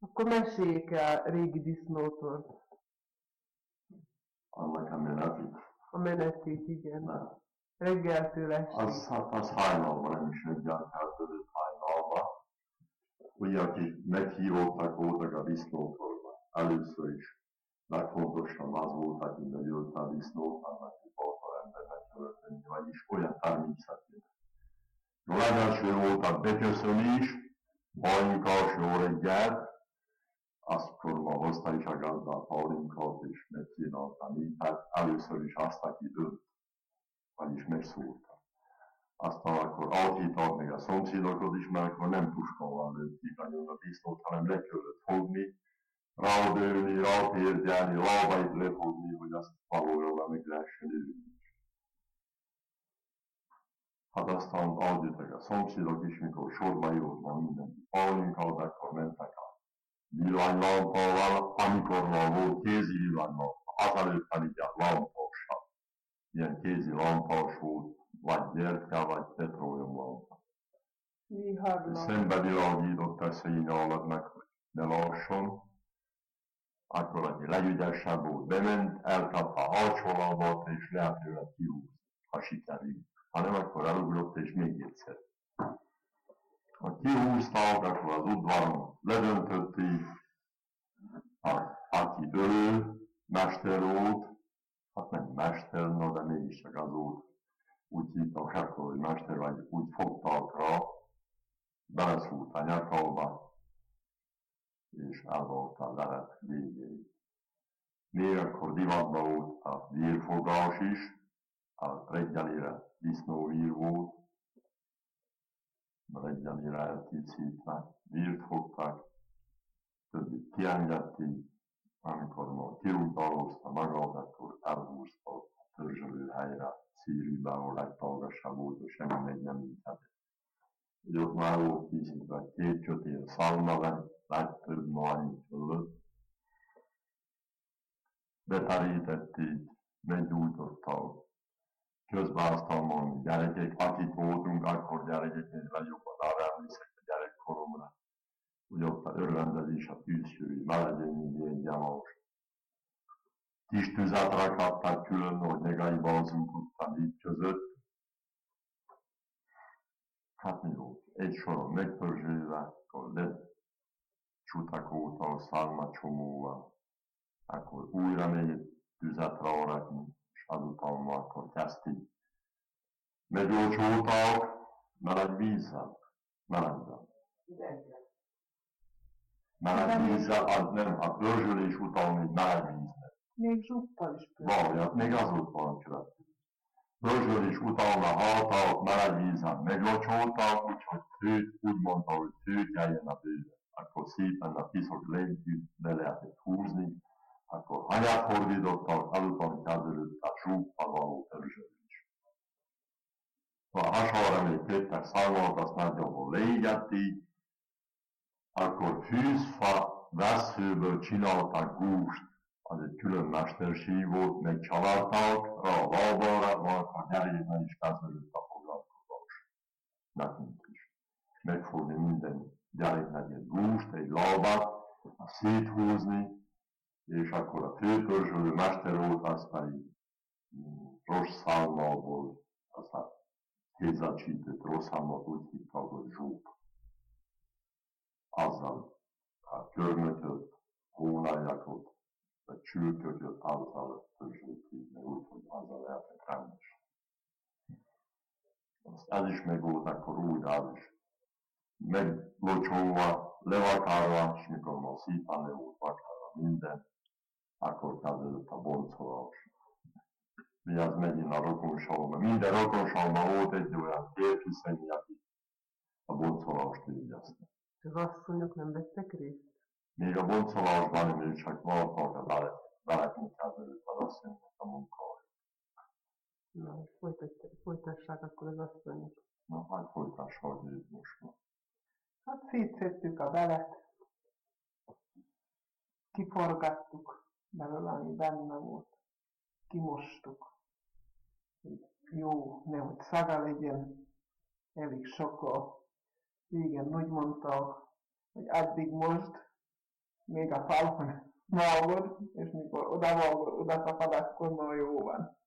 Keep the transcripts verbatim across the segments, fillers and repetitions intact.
Akkor meséljék el régi disznótól. Annak a menetét? A menetét, igen. Nem. Reggeltől estig. Az, hát az hajnalban, nem is reggeltől hajnalban. Ugye, akik meghívottak voltak a disznótorba. Először is legfontosabb az volt, aki megölte a disznót, annak egy bátor embernek ölteni, vagyis olyan természetében. A legelső volt a beköszönés, Pálinkás jó reggelt, azkor ma hozta is a gazda a pálinkát, és megkínáltam így, tehát először is azt, aki ölt, vagyis megszúrta. Aztán akkor alkított meg a szomszédokat is, mert akkor nem puskával lőtték nagyon a disznót, hanem le kellett fogni, ráudőlni, rátérdelni, lábait lefogni, hogy azt valójában meg lehessen ülni. Hát aztán alkítottak a szomszédok is, mikor sorba jött ma mindenki pálinkát, akkor mentek a villanylámpával, amikor már volt kézi villanylámpa, azelőtt pedig a lámpással. Ilyen kézi lámpás volt, vagy gyertya, vagy petróleumlámpa. Szembe világított a színállatnak, hogy ne lásson. Akkor, aki legügyesebb volt, bement, elkapta a hátsó lábát, és lehet tőle kihúzni, ha sikerült. Ha nem, akkor elugrott, és még egyszer. Ha kihúzták, akkor az udvaron ledöntötték, aki ölő, mester volt, hát nem mester, no, de mégiscsak az volt, úgy hívták akkor, hogy mester vagy, úgy fogták rá, beleszúrt a nyakába, és elválta a leret végéig. Még akkor divatban volt a vírfogás is, a reggelire disznóvír volt, reggelire elkészítve, vírt fogták, többit kiengedték, amikor már kirúgdalozta magát, akkor elhúzta a törzsölő helyre, Szíribe, ahol legtagasabb volt, és semmi még nem ültetett. Úgy ott már volt készítve két kötél szalma, legtöbb nagy fölött. Beterítették, meggyújtották. Közben aztán mondani, gyerekek, akik voltunk, akkor gyerekek, én legjobban arra emlékszek a gyerekkoromra. Úgy ott a örvendezés a tűzsői, melegényi egy gyalás. Kis tüzet rakadtak külön, hogy negaibalzunk ott a négy között. Hát mi volt? Egy soron megtörzsölve, akkor lecsutakolta a szalmacsomóval. Akkor újra még egy tüzet rárakni, és azután akkor kezdték. Megolcsolták meleg vízzel, melegben. Meleg vízzel, az nem, a törzsölés után még meleg víznek. Még zsuppal is Valójában, még azután következő. Törzsölés után a halták meleg vízzel meglocsolták, úgyhogy tőt, úgy mondta, hogy tőkeljen a bőve. Akkor szépen a piszok legyűjt, le lehetett húzni, akkor hanyát fordítottak, azután kezdődött a zsuppal való törzsölés. Ha hasonlóan még tettek szalmat, azt nagyjából leégették, akkor fűzfa vesszőből csináltak gúst, az egy külön mesterség volt, megcsavarták rá a lábalra, majd a gyerekben is kezdődött a foglalkozás. Nekünk is. Megfogni minden gyereknek egy gúst, egy lábát, azt széthúzni, és akkor a főtörzsölő mester volt, az pedig rossz szálmából, az a kézzel csípőt rossz szálmát úgy hívták, hogy zsúp. Azzal a körmötöt, hónaljakot, vagy csülkököt, azzal törzsölték meg úgy, hogy azzal lehetett rendes. Azt ez is meg volt akkor úgy, az is meglocsolva, levakálva, és mikor már szépen le volt vakálva minden, akkor kezdődött a boncolás. Mi az megint a rokonsalma. Minden rokonsalma volt egy olyan férfi, aki a boncolást végezte. Az asszonyok nem vettek részt? Még a boncolásban még csak valószínűleg a beleknek kezdődött az asszonynak a munkája. Na, folytassák akkor az asszonyok. Na, hát folytassák így most már. Hát szétszedtük a belet, kiforgattuk belőle, ami benne volt, kimostuk. Jó, nehogy szaga legyen, elég sokkal. Régen úgy mondták, hogy addig most, még a falon vágod, és mikor oda vágod, oda kapad, akkor már jó van.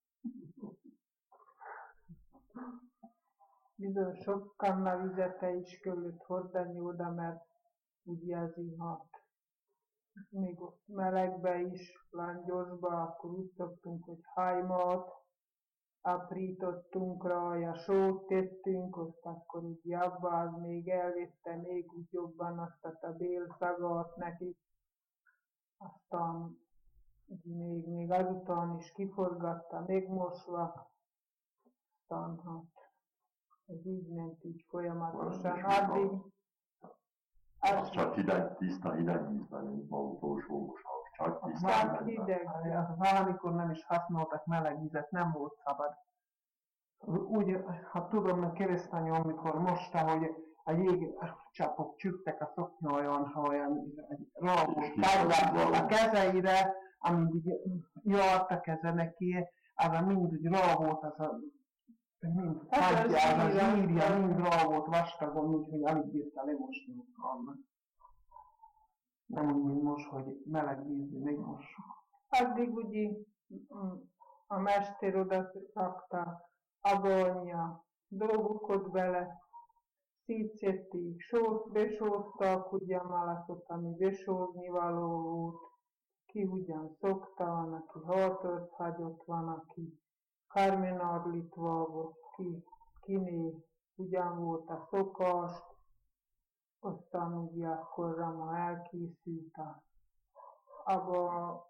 Bizony sok kanna vizete is kellett hordani oda, mert ugye az ihat. Még ott melegbe is, langyosba, akkor úgy szoktunk, hogy hajmat aprítottunk rá, sót tettünk, azt akkor úgy abba, az még elvitte még úgy jobban azt a bélszagát neki. Aztán még, még azután is kiforgatta, megmosva, aztán hát ez így ment így folyamatosan. Addig, az csak hideg, tiszta hideg vízben, mint ma utolsó mosnak, csak tiszta csak hidegben. hideg. Valamikor nem is használtak meleg vizet, nem volt szabad. Úgy, ha tudom, a keresztanyom, amikor mosta, hogy a jégcsapok csüttek a szoknyoljon, ha olyan rá volt tárgyalt a kezeire, amíg így járt a keze neki, az a mind úgy rá volt, az a mind tárgyal, az a zsírja, mind rá volt vastagon, úgyhogy alig bírta lemosni annak. Nem úgy, mint most, hogy meleg vízbe megmossuk. Addig ugye a mester oda rakta abonja dolgokat bele, szétszették, sót, besóztak ugye a malacot, ami besózni való volt, ki ugyan szokta, van, aki hatort hagyott, van, aki karmenadlit vágott, ki, kiné ugyan volt a szokás, aztán ugye akkorra ma elkészült a abba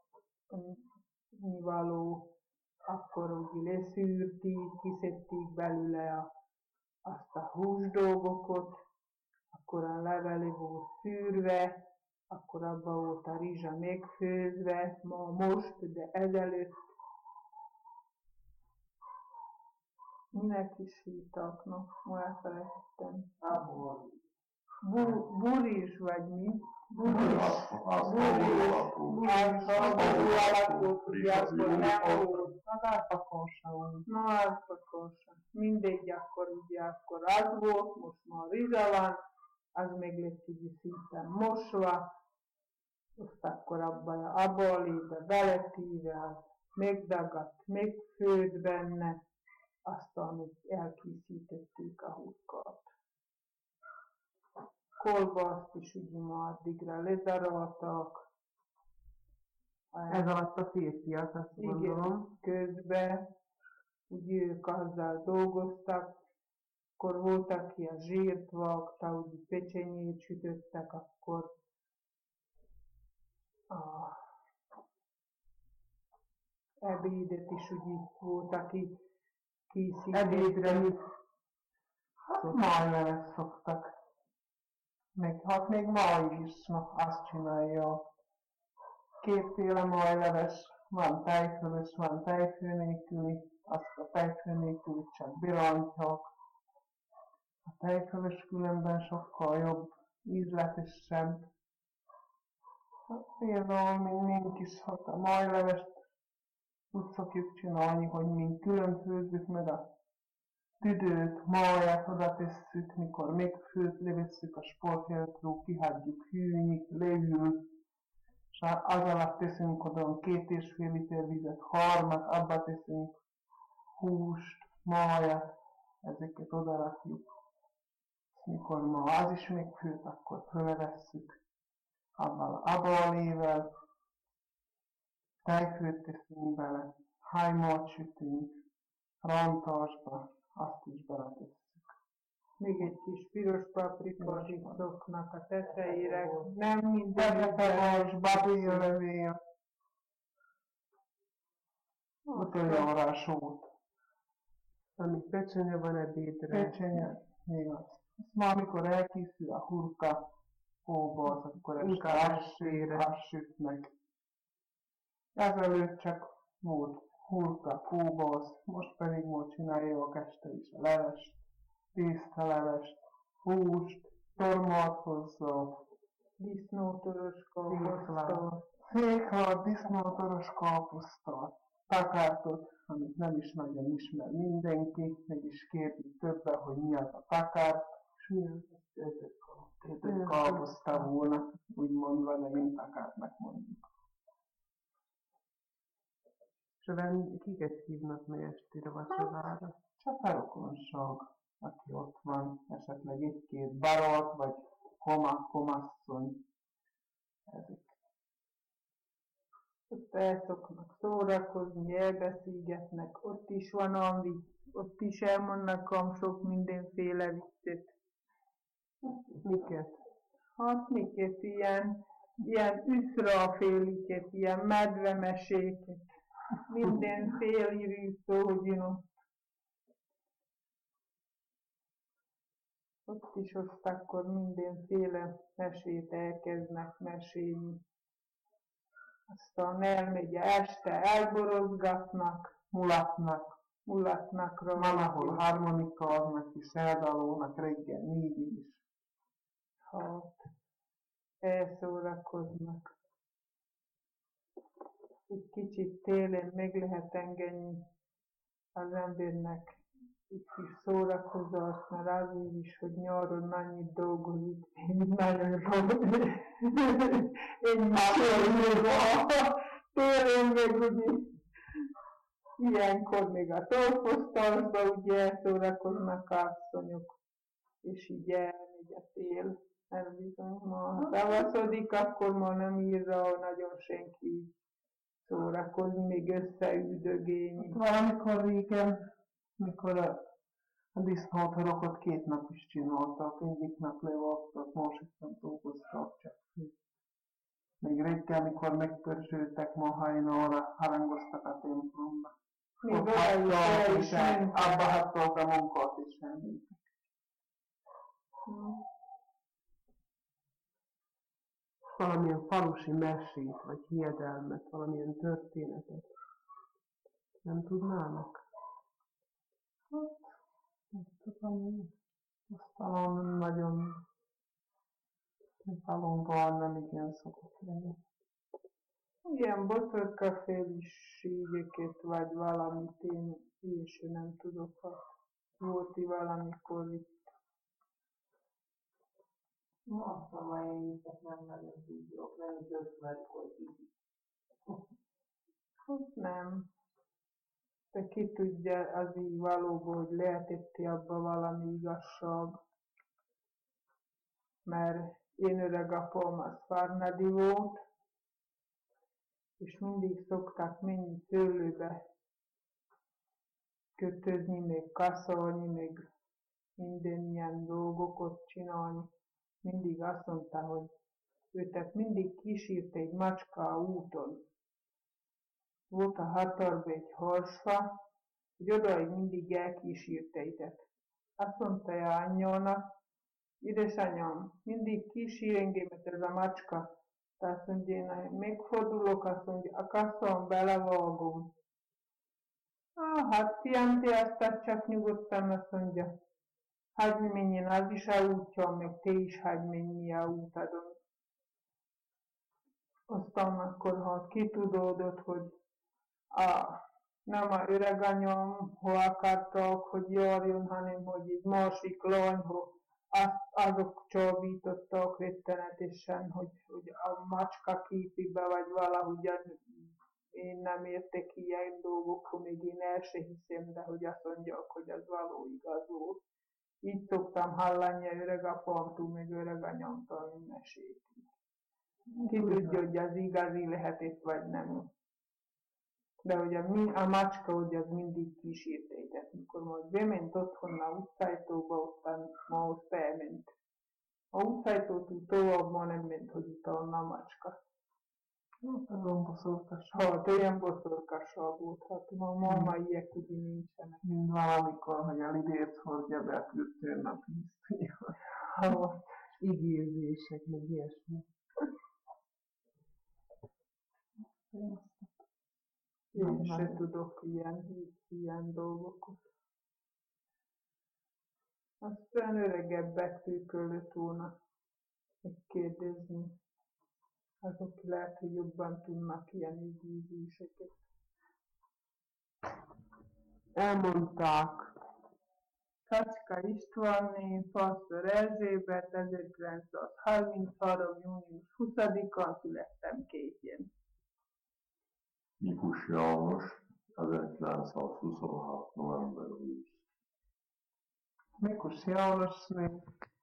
való, akkor ugye leszűrték, kiszedték belőle a, azt a húsdolgokat, akkor a levele volt szűrve, akkor abban volt a rizsa megfőzve, ma most, de ezelőtt minek is hívtak, no, ma elfelejtettem. Bu, burizs vagy mi? Burizs. Burizs. Burizs alakot, ugye akkor nem volt. Az árpakósa volt. Na, árpakósa. Mindegy, akkor ugye akkor az volt, most már rizsa van, az meg lett ugye szépen mosva, azt akkor abban abba a lébe beletíve, az megdagadt, megfőtt benne, aztán úgy elkészítették a hurkát. Kolbaszt is ugye már addigra ledaráltak. Ez alatt a férfiak, azt gondolom. Igen, közben ugye ők azzal dolgoztak, akkor volt, aki a zsírt vágta, ugye pecsenyét sütöttek, akkor a ebédet is ugye volt, aki készítette. Ebédre mit? Hát májlevet szoktak. Meg, hát még ma is, na, azt csinálja. Kétféle májleves, van tejfölös, van tejföl nélküli, azt a tejföl nélkülit csak birántják. A tejfölös különben sokkal jobb, ízletesebb. Hát például még mink is, hát a májlevest úgy szokjuk csinálni, hogy mink külön főzzük meg a tüdőt, máját oda tesszük, mikor megfőtt, levesszük a sportjeltről, kihagyjuk hűlni, leül, és az alatt teszünk oda két és fél liter vizet, harmat, abba teszünk húst, májat, ezeket oda rakjuk. És mikor ma az is megfőtt, akkor fölvesszük, abba a lével, tejfőt teszünk bele, hajmát sütünk, rántásba, azt is beletesszük. Még egy kis piros paprikát is szoknak a tetejére, nem minden Peperos, babérlevél, utoljára a sót. Ami pecsenye van ebédre. Pecsenye, még az. Ezt már amikor elkészül a hurka, kóbasz, akkor este azt sütnek. Ezelőtt csak volt hurka, kóbasz, most pedig most csinálják este is a levest, tésztalevest, húst, tormát hozzá, disznótoros káposzta, féklát, disznótoros káposzta, takártot, amit nem is nagyon ismer mindenki, meg is kérdik többen, hogy mi az a takár, és mi az a káposzta volna. úgy mondva, de mintakáknak mondjuk. És a vend- kiket hívnak meg estére vacsorára? Csak a rokonság, aki ott van, esetleg egy-két barát, vagy koma, komasszony. Ezek. Ott el szoknak szórakozni, elbeszélgetnek, ott is van ami, ott is elmondnak ám sok mindenféle viccet. Miket? Hát miket, ilyen, ilyen üszraféliket, ilyen medvemeséket, mindenféle szógyin ott. Ott is azt akkor mindenféle mesét elkezdnek mesélni. Aztán elmegy este, elborozgatnak, Mulatnak, mulatnak van, rá. ahol harmonikáznak és eldalolnak reggel négyig is. Hát, elszórakoznak. Egy kicsit télen meg lehet engedni az embernek egy kis szórakozást, mert azért is, hogy nyáron annyit dolgozik, én nagyon sok. Én télen meg ugye ilyenkor még a tolposztalba ugye elszórakoznak asszonyok, és így elmegy a tél. Mert bizony ma tavaszodik, akkor ma nem ír rá nagyon senki szórakozni, még összeüldögélni. Valamikor régen, mikor a, a disznótorokot két nap is csináltak, egyik nap levágtak, másik nap dolgoztak csak. Még reggel, mikor megpörzsöltek ma hajnalra, harangoztak a templomba. Még Ott oda is el hagytak, is és el- mentek. abba hagytak a munkát is elmentek. Hm. Valamilyen falusi mesét, vagy hiedelmet, valamilyen történetet. Nem tudnának? Nem tudom, azt talán nagyon falunkban nem igen szokott lenni. Ilyen botorkaféliségeket, vagy valamit én, én sem nem tudok, ha volt valamikor itt. Ma szóval én is nem nagyon tudjuk, nem is ötvet, hogy így. Hát nem. De ki tudja az így valóban, hogy lehetett abba valami igazság. Mert én öregapám az Farnadi volt, és mindig szokták menni szőlőbe kötözni, még kaszolni, még minden ilyen dolgokat csinálni. Mindig azt mondta, hogy őtet mindig kísért egy macska a úton. Volt a hatarba egy harsfa, hogy odaig mindig elkísírte őtet. Azt mondta a anyjának, édesanyám, mindig kísér engemet ez a macska. Tehát azt mondja, én megfordulok, azt mondja, a kasszon belevágom. Ah, hát fiam, te azt csak nyugodtan, azt mondja, hagyj menjen az is a útja, meg te is hagyj menni a útadon. Aztán akkor, ha kitudódott, hogy a, nem a öreganyám, hol akartak, hogy járjon, hanem hogy egy másik lány, azt, azok csábítottak rettenetesen, hogy, hogy a macska képibe, vagy valahogyan én nem értek ilyen dolgokról, még én el se hiszem, de hogy azt mondják, hogy az való igaz volt. Így szoktam hallani a öregapámtól, meg öreganyámtól mesét. Ki tudja, hogy az igazi lehetett, vagy nem. De hogy a, a macska, hogy az mindig kísérte, tehát mikor majd bement otthon a utcájtóba, ottan ma ott elment. A utcájtótól tovább ma nem ment, hogy utána a macska. Hát azon boszorkas. Hát olyan boszorkasság volt, hát ma, ma, ma ilyek ugye nincsenek. Mind valamikor, hogy a lidért hordja be a kürtőnap hisztőjön. Ha ígérzések, meg ilyesmi. Én se tudok ilyen, ilyen dolgokat. Aztán öregebbektől kellett volna megkérdezni. Azok lehet, hogy jobban tudnak ilyen ígérzéseket. Elmondták Szacska Istvánné, Falször Erzsébet, ezerkilencszázharminchárom. június huszadikán születtem Kétjén. Mikus János, ezerkilencszázhuszonhat. november huszadika. Mikus Jánosné,